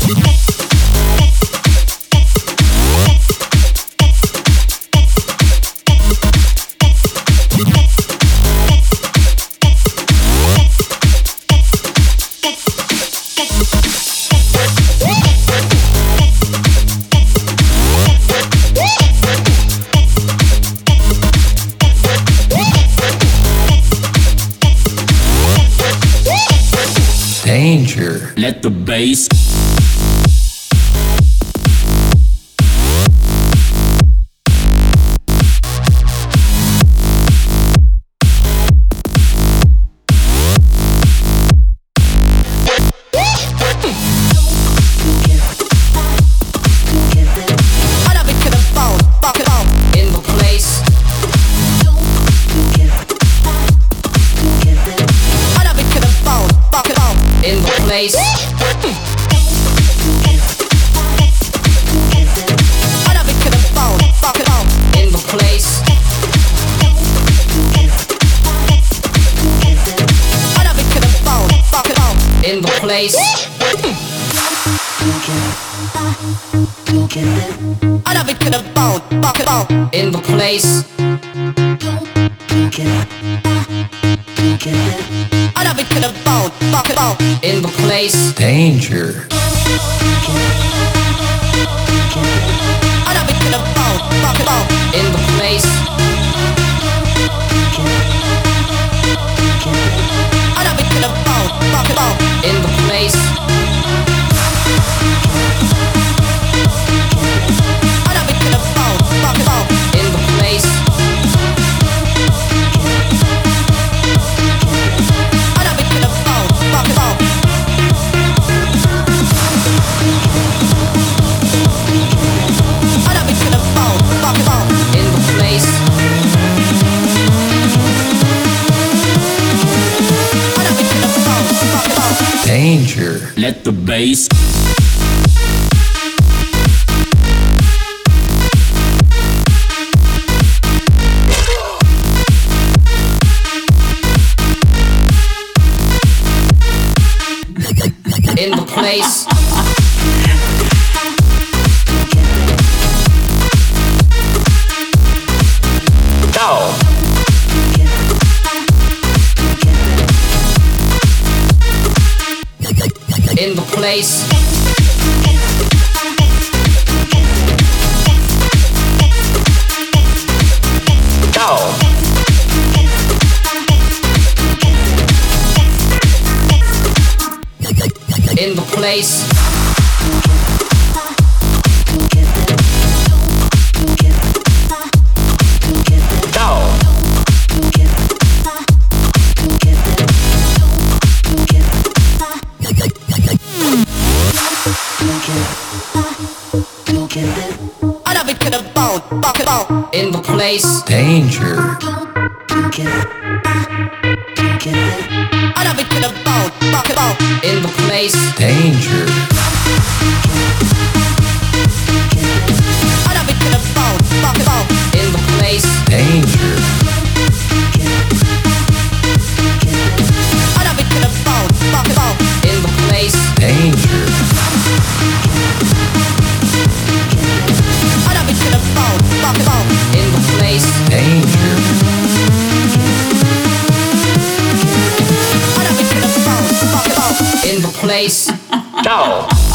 Danger. Let the bass. Place. In the place. In the place. In the place. In the place. Danger. In the place. In the place. In the place. Danger. Let the bass. In the place. Go. In the place. Go. In the place. Go. In the place. Danger. In the place. Danger. In the place. Danger. In the place. Danger. In the place. Danger. In the place. Go.